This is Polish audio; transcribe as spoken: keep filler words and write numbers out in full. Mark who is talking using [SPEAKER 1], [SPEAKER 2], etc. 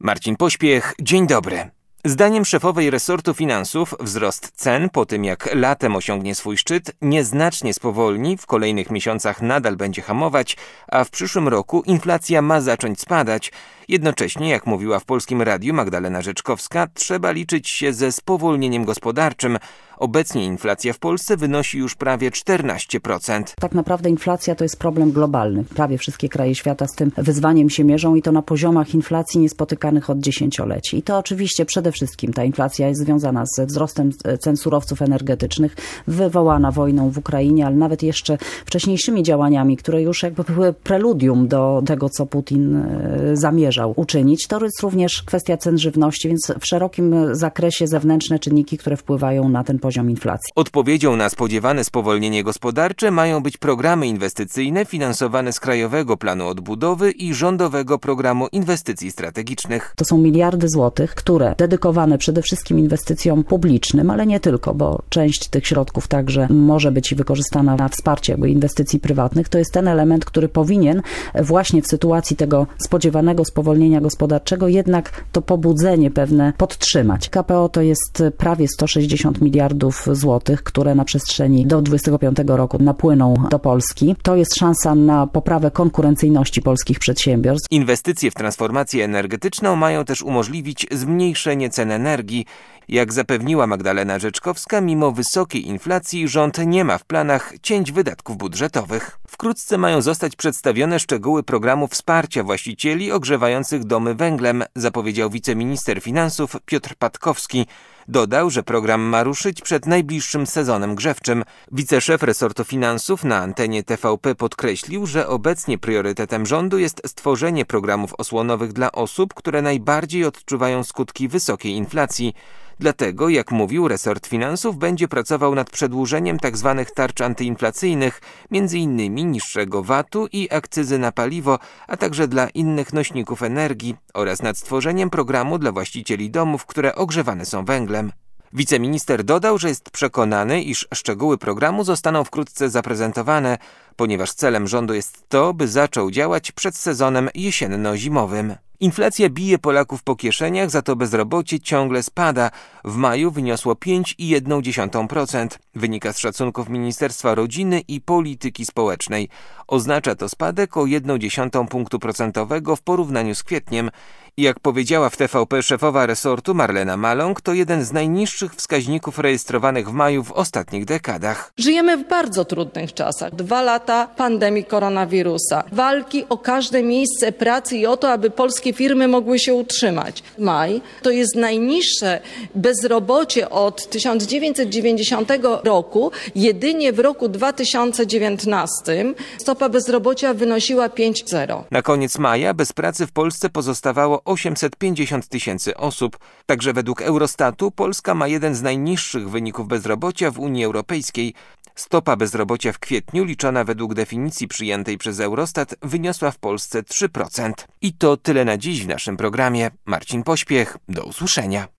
[SPEAKER 1] Marcin Pośpiech, dzień dobry. Zdaniem szefowej resortu finansów wzrost cen po tym, jak latem osiągnie swój szczyt, nieznacznie spowolni, w kolejnych miesiącach nadal będzie hamować, a w przyszłym roku inflacja ma zacząć spadać. Jednocześnie, jak mówiła w Polskim Radiu Magdalena Rzeczkowska, trzeba liczyć się ze spowolnieniem gospodarczym. Obecnie inflacja w Polsce wynosi już prawie czternaście procent.
[SPEAKER 2] Tak naprawdę inflacja to jest problem globalny. Prawie wszystkie kraje świata z tym wyzwaniem się mierzą i to na poziomach inflacji niespotykanych od dziesięcioleci. I to oczywiście przede wszystkim ta inflacja jest związana ze wzrostem cen surowców energetycznych, wywołana wojną w Ukrainie, ale nawet jeszcze wcześniejszymi działaniami, które już jakby były preludium do tego, co Putin zamierzał uczynić. To jest również kwestia cen żywności, więc w szerokim zakresie zewnętrzne czynniki, które wpływają na ten poziom inflacji.
[SPEAKER 1] Odpowiedzią na spodziewane spowolnienie gospodarcze mają być programy inwestycyjne finansowane z Krajowego Planu Odbudowy i Rządowego Programu Inwestycji Strategicznych.
[SPEAKER 2] To są miliardy złotych, które dedykowane przede wszystkim inwestycjom publicznym, ale nie tylko, bo część tych środków także może być wykorzystana na wsparcie jakby inwestycji prywatnych. To jest ten element, który powinien właśnie w sytuacji tego spodziewanego spowolnienia gospodarczego jednak to pobudzenie pewne podtrzymać. K P O to jest prawie sto sześćdziesiąt miliardów złotych, które na przestrzeni do dwudziestego piątego roku napłyną do Polski. To jest szansa na poprawę konkurencyjności polskich przedsiębiorstw.
[SPEAKER 1] Inwestycje w transformację energetyczną mają też umożliwić zmniejszenie cen energii. Jak zapewniła Magdalena Rzeczkowska, mimo wysokiej inflacji rząd nie ma w planach cięć wydatków budżetowych. Wkrótce mają zostać przedstawione szczegóły programu wsparcia właścicieli ogrzewających domy węglem, zapowiedział wiceminister finansów Piotr Patkowski. Dodał, że program ma ruszyć przed najbliższym sezonem grzewczym. Wiceszef resortu finansów na antenie T V P podkreślił, że obecnie priorytetem rządu jest stworzenie programów osłonowych dla osób, które najbardziej odczuwają skutki wysokiej inflacji. Dlatego, jak mówił, resort finansów będzie pracował nad przedłużeniem tzw. tarcz antyinflacyjnych, między innymi niższego V A T u i akcyzy na paliwo, a także dla innych nośników energii oraz nad stworzeniem programu dla właścicieli domów, które ogrzewane są węglem. Wiceminister dodał, że jest przekonany, iż szczegóły programu zostaną wkrótce zaprezentowane, ponieważ celem rządu jest to, by zaczął działać przed sezonem jesienno-zimowym. Inflacja bije Polaków po kieszeniach, za to bezrobocie ciągle spada. W maju wyniosło pięć przecinek jeden procent. Wynika z szacunków Ministerstwa Rodziny i Polityki Społecznej. Oznacza to spadek o jeden przecinek jeden punktu procentowego w porównaniu z kwietniem. Jak powiedziała w T V P szefowa resortu Marlena Maląg, to jeden z najniższych wskaźników rejestrowanych w maju w ostatnich dekadach.
[SPEAKER 3] Żyjemy w bardzo trudnych czasach. Dwa lata pandemii koronawirusa. Walki o każde miejsce pracy i o to, aby polskie firmy mogły się utrzymać. Maj to jest najniższe bezrobocie od tysiąc dziewięćset dziewięćdziesiątego roku. Jedynie w roku dwa tysiące dziewiętnastym stopa bezrobocia wynosiła pięć przecinek zero.
[SPEAKER 1] Na koniec maja bez pracy w Polsce pozostawało osiemset pięćdziesiąt tysięcy osób. Także według Eurostatu Polska ma jeden z najniższych wyników bezrobocia w Unii Europejskiej. Stopa bezrobocia w kwietniu, liczona według definicji przyjętej przez Eurostat, wyniosła w Polsce trzy procent. I to tyle na dziś w naszym programie. Marcin Pośpiech, do usłyszenia.